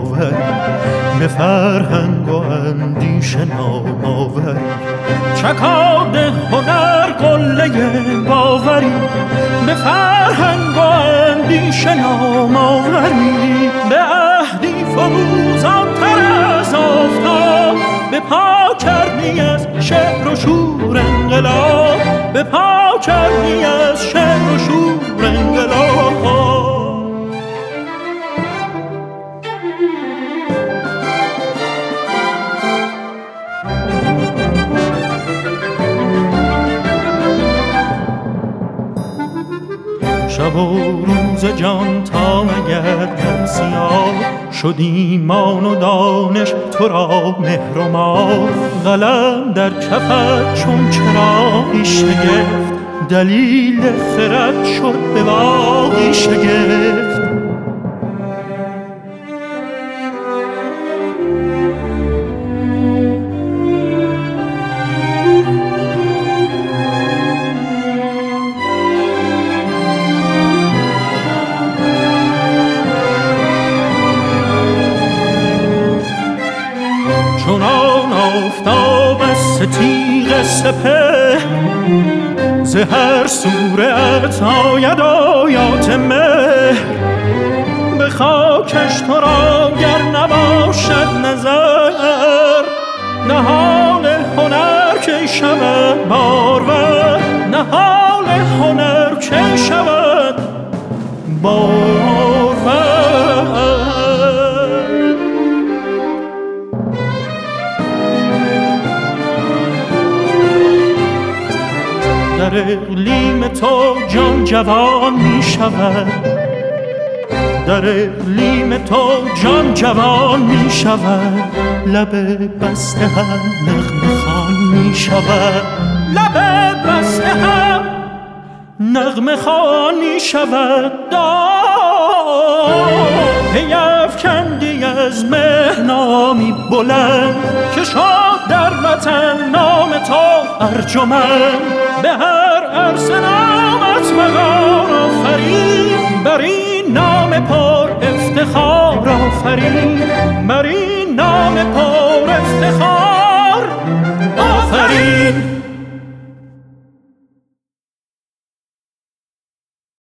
آوری، به فرهنگ و اندیشه نام آوری. چکاد هنر قله باوری، به فرهنگ و اندیشه نام آوری. به عهدی فروزان‌تر از آفتاب، به پا کردی از شعر و شور انقلاب، به پا کردی از شعر و شور انقلاب. شب و روز جان تا مگر سیاه شد ایمان و دانش تو را مهر و ماه. قلم در کفت چون چراغی شگفت، دلیل خرد شد به باغی شگفت. چونان آفتاب از ستیغ سپهر، ز هر صورت آید آیات مهر. به خاکش تو را گر نباشد نظر، نهال هنر کی شود بارور، نهال هنر کی شود بارور. در اقلیم تو جان جوان می شود، در اقلیم تو جان جوان می شود. لب بسته هم نغمه خوان می شود، لب بسته هم نغمه خوان می شود. پیفکندی از مهنامی بلند، که شد در وطن نام تو ارجمند. به هر عرصه نامت وقار آفرین، بر این نام پر افتخار آفرین، بر این نام